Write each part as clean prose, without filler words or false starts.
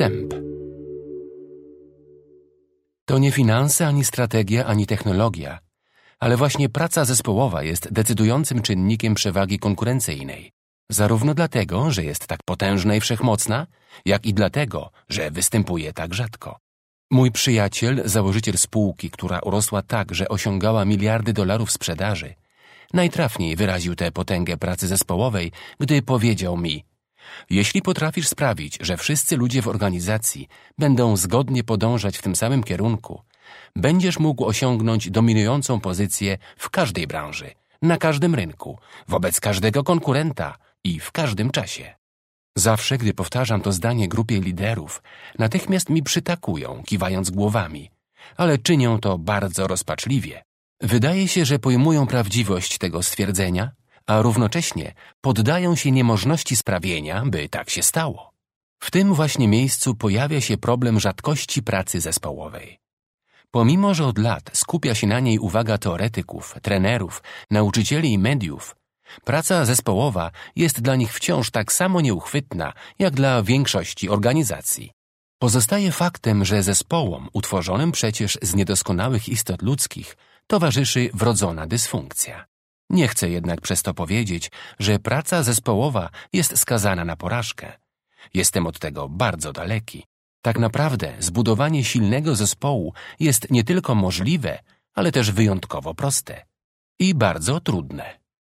Wstęp. To nie finanse, ani strategia, ani technologia, ale właśnie praca zespołowa jest decydującym czynnikiem przewagi konkurencyjnej. Zarówno dlatego, że jest tak potężna i wszechmocna, jak i dlatego, że występuje tak rzadko. Mój przyjaciel, założyciel spółki, która urosła tak, że osiągała miliardy dolarów sprzedaży, najtrafniej wyraził tę potęgę pracy zespołowej, gdy powiedział mi: jeśli potrafisz sprawić, że wszyscy ludzie w organizacji będą zgodnie podążać w tym samym kierunku, będziesz mógł osiągnąć dominującą pozycję w każdej branży, na każdym rynku, wobec każdego konkurenta i w każdym czasie. Zawsze, gdy powtarzam to zdanie grupie liderów, natychmiast mi przytakują, kiwając głowami, ale czynią to bardzo rozpaczliwie. Wydaje się, że pojmują prawdziwość tego stwierdzenia, a równocześnie poddają się niemożności sprawienia, by tak się stało. W tym właśnie miejscu pojawia się problem rzadkości pracy zespołowej. Pomimo, że od lat skupia się na niej uwaga teoretyków, trenerów, nauczycieli i mediów, praca zespołowa jest dla nich wciąż tak samo nieuchwytna, jak dla większości organizacji. Pozostaje faktem, że zespołom utworzonym przecież z niedoskonałych istot ludzkich towarzyszy wrodzona dysfunkcja. Nie chcę jednak przez to powiedzieć, że praca zespołowa jest skazana na porażkę. Jestem od tego bardzo daleki. Tak naprawdę zbudowanie silnego zespołu jest nie tylko możliwe, ale też wyjątkowo proste i bardzo trudne.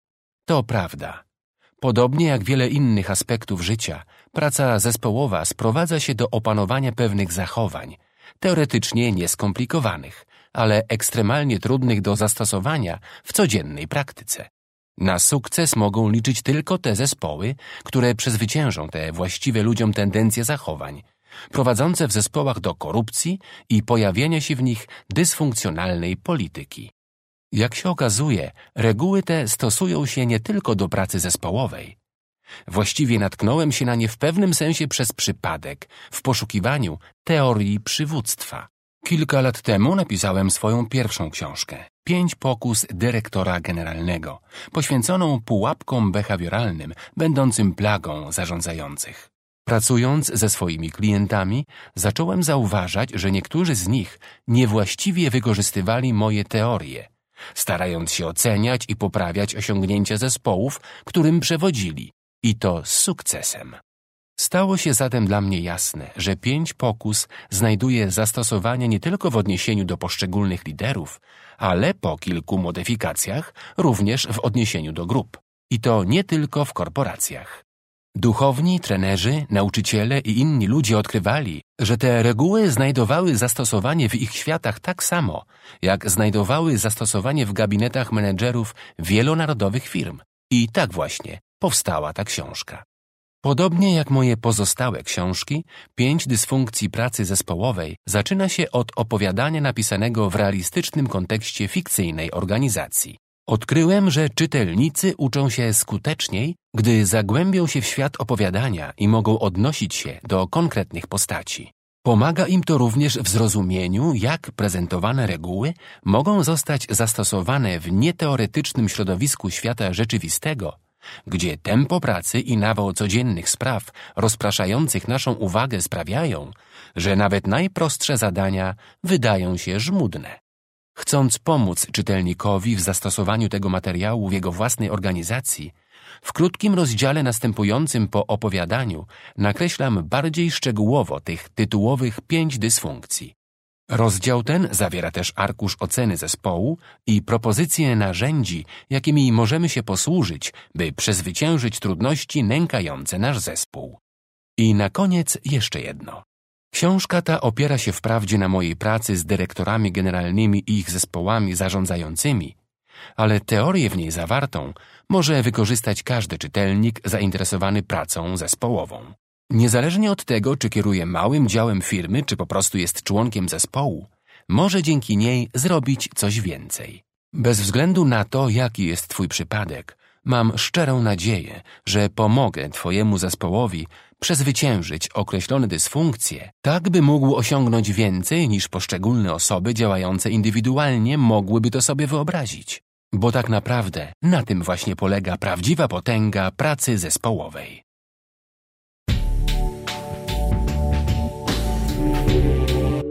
To prawda. Podobnie jak wiele innych aspektów życia, praca zespołowa sprowadza się do opanowania pewnych zachowań, teoretycznie nieskomplikowanych, ale ekstremalnie trudnych do zastosowania w codziennej praktyce. Na sukces mogą liczyć tylko te zespoły, które przezwyciężą te właściwe ludziom tendencje zachowań, prowadzące w zespołach do korupcji i pojawienia się w nich dysfunkcjonalnej polityki. Jak się okazuje, reguły te stosują się nie tylko do pracy zespołowej. Właściwie natknąłem się na nie w pewnym sensie przez przypadek, w poszukiwaniu teorii przywództwa. Kilka lat temu napisałem swoją pierwszą książkę 5 pokus dyrektora generalnego, poświęconą pułapkom behawioralnym, będącym plagą zarządzających. Pracując ze swoimi klientami, zacząłem zauważać, że niektórzy z nich niewłaściwie wykorzystywali moje teorie, starając się oceniać i poprawiać osiągnięcia zespołów, którym przewodzili, i to z sukcesem. Stało się zatem dla mnie jasne, że 5 pokus znajduje zastosowanie nie tylko w odniesieniu do poszczególnych liderów, ale po kilku modyfikacjach również w odniesieniu do grup. I to nie tylko w korporacjach. Duchowni, trenerzy, nauczyciele i inni ludzie odkrywali, że te reguły znajdowały zastosowanie w ich światach tak samo, jak znajdowały zastosowanie w gabinetach menedżerów wielonarodowych firm. I tak właśnie powstała ta książka. Podobnie jak moje pozostałe książki, 5 dysfunkcji pracy zespołowej zaczyna się od opowiadania napisanego w realistycznym kontekście fikcyjnej organizacji. Odkryłem, że czytelnicy uczą się skuteczniej, gdy zagłębią się w świat opowiadania i mogą odnosić się do konkretnych postaci. Pomaga im to również w zrozumieniu, jak prezentowane reguły mogą zostać zastosowane w nieteoretycznym środowisku świata rzeczywistego, gdzie tempo pracy i nawał codziennych spraw rozpraszających naszą uwagę sprawiają, że nawet najprostsze zadania wydają się żmudne. Chcąc pomóc czytelnikowi w zastosowaniu tego materiału w jego własnej organizacji, w krótkim rozdziale następującym po opowiadaniu nakreślam bardziej szczegółowo tych tytułowych 5 dysfunkcji. Rozdział ten zawiera też arkusz oceny zespołu i propozycje narzędzi, jakimi możemy się posłużyć, by przezwyciężyć trudności nękające nasz zespół. I na koniec jeszcze jedno. Książka ta opiera się wprawdzie na mojej pracy z dyrektorami generalnymi i ich zespołami zarządzającymi, ale teorię w niej zawartą może wykorzystać każdy czytelnik zainteresowany pracą zespołową. Niezależnie od tego, czy kieruje małym działem firmy, czy po prostu jest członkiem zespołu, może dzięki niej zrobić coś więcej. Bez względu na to, jaki jest Twój przypadek, mam szczerą nadzieję, że pomogę Twojemu zespołowi przezwyciężyć określone dysfunkcje, tak by mógł osiągnąć więcej niż poszczególne osoby działające indywidualnie mogłyby to sobie wyobrazić. Bo tak naprawdę na tym właśnie polega prawdziwa potęga pracy zespołowej.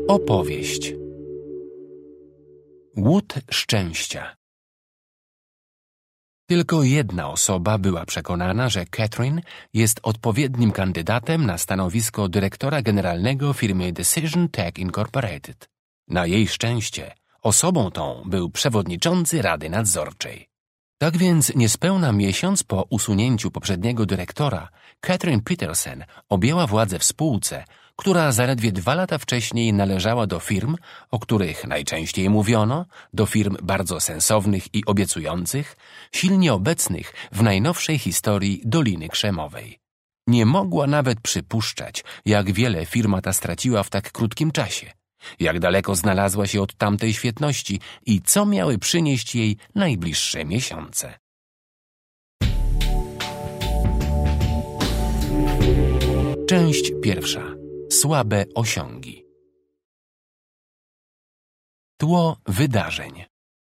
Opowieść. Łód szczęścia. Tylko jedna osoba była przekonana, że Catherine jest odpowiednim kandydatem na stanowisko dyrektora generalnego firmy Decision Tech Incorporated. Na jej szczęście osobą tą był przewodniczący Rady Nadzorczej. Tak więc niespełna miesiąc po usunięciu poprzedniego dyrektora, Catherine Peterson objęła władzę w spółce, która zaledwie 2 lata wcześniej należała do firm, o których najczęściej mówiono, do firm bardzo sensownych i obiecujących, silnie obecnych w najnowszej historii Doliny Krzemowej. Nie mogła nawet przypuszczać, jak wiele firma ta straciła w tak krótkim czasie, jak daleko znalazła się od tamtej świetności i co miały przynieść jej najbliższe miesiące. Część pierwsza. Słabe osiągi. Tło wydarzeń.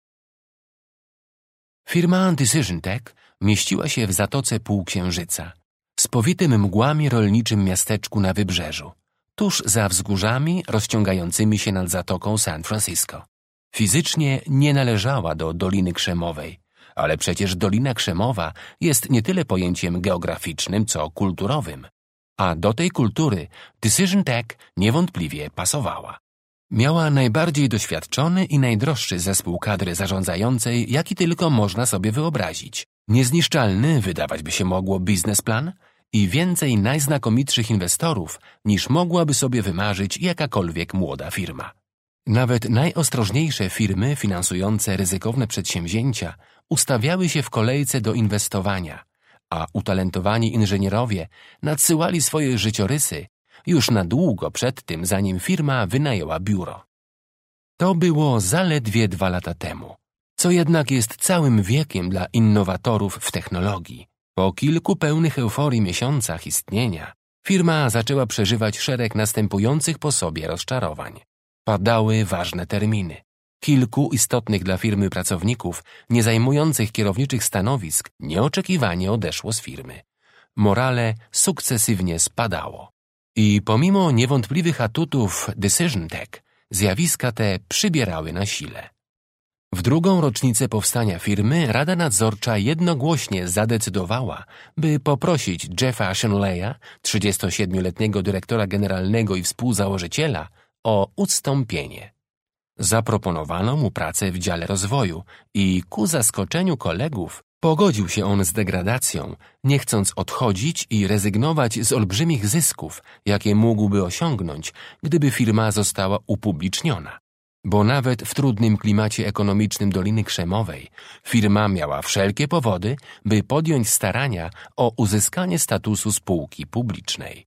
Firma Decision Tech mieściła się w Zatoce Półksiężyca, spowitym mgłami rolniczym miasteczku na wybrzeżu, tuż za wzgórzami rozciągającymi się nad Zatoką San Francisco. Fizycznie nie należała do Doliny Krzemowej, ale przecież Dolina Krzemowa jest nie tyle pojęciem geograficznym, co kulturowym, a do tej kultury Decision Tech niewątpliwie pasowała. Miała najbardziej doświadczony i najdroższy zespół kadry zarządzającej, jaki tylko można sobie wyobrazić. Niezniszczalny, wydawać by się mogło, biznesplan i więcej najznakomitszych inwestorów, niż mogłaby sobie wymarzyć jakakolwiek młoda firma. Nawet najostrożniejsze firmy finansujące ryzykowne przedsięwzięcia ustawiały się w kolejce do inwestowania, a utalentowani inżynierowie nadsyłali swoje życiorysy już na długo przed tym, zanim firma wynajęła biuro. To było zaledwie 2 lata temu, co jednak jest całym wiekiem dla innowatorów w technologii. Po kilku pełnych euforii miesiącach istnienia firma zaczęła przeżywać szereg następujących po sobie rozczarowań. Padały ważne terminy. Kilku istotnych dla firmy pracowników, nie zajmujących kierowniczych stanowisk, nieoczekiwanie odeszło z firmy. Morale sukcesywnie spadało. I pomimo niewątpliwych atutów Decision Tech, zjawiska te przybierały na sile. W 2. rocznicę powstania firmy Rada Nadzorcza jednogłośnie zadecydowała, by poprosić Jeffa Shenleya, 37-letniego dyrektora generalnego i współzałożyciela, o ustąpienie. Zaproponowano mu pracę w dziale rozwoju i ku zaskoczeniu kolegów pogodził się on z degradacją, nie chcąc odchodzić i rezygnować z olbrzymich zysków, jakie mógłby osiągnąć, gdyby firma została upubliczniona. Bo nawet w trudnym klimacie ekonomicznym Doliny Krzemowej firma miała wszelkie powody, by podjąć starania o uzyskanie statusu spółki publicznej.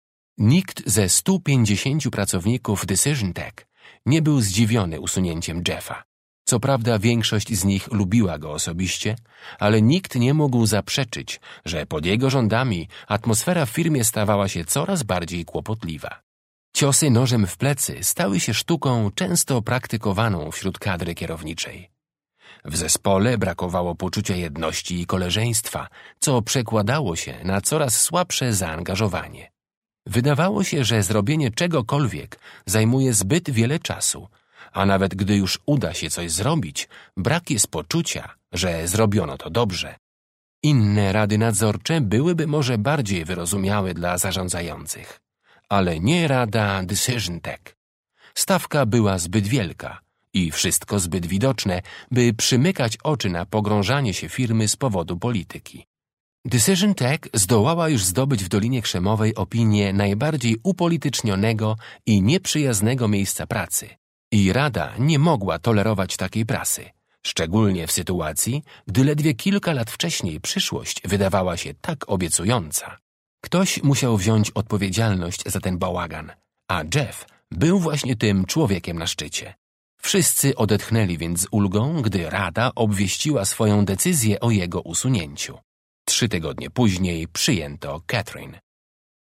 Nikt ze 150 pracowników Decision Tech nie był zdziwiony usunięciem Jeffa. Co prawda większość z nich lubiła go osobiście, ale nikt nie mógł zaprzeczyć, że pod jego rządami atmosfera w firmie stawała się coraz bardziej kłopotliwa. Ciosy nożem w plecy stały się sztuką często praktykowaną wśród kadry kierowniczej. W zespole brakowało poczucia jedności i koleżeństwa, co przekładało się na coraz słabsze zaangażowanie. Wydawało się, że zrobienie czegokolwiek zajmuje zbyt wiele czasu, a nawet gdy już uda się coś zrobić, brak jest poczucia, że zrobiono to dobrze. Inne rady nadzorcze byłyby może bardziej wyrozumiałe dla zarządzających, ale nie Rada Decision Tech. Stawka była zbyt wielka i wszystko zbyt widoczne, by przymykać oczy na pogrążanie się firmy z powodu polityki. Decision Tech zdołała już zdobyć w Dolinie Krzemowej opinię najbardziej upolitycznionego i nieprzyjaznego miejsca pracy. I Rada nie mogła tolerować takiej prasy, szczególnie w sytuacji, gdy ledwie kilka lat wcześniej przyszłość wydawała się tak obiecująca. Ktoś musiał wziąć odpowiedzialność za ten bałagan, a Jeff był właśnie tym człowiekiem na szczycie. Wszyscy odetchnęli więc z ulgą, gdy Rada obwieściła swoją decyzję o jego usunięciu. 3 tygodnie później przyjęto Catherine.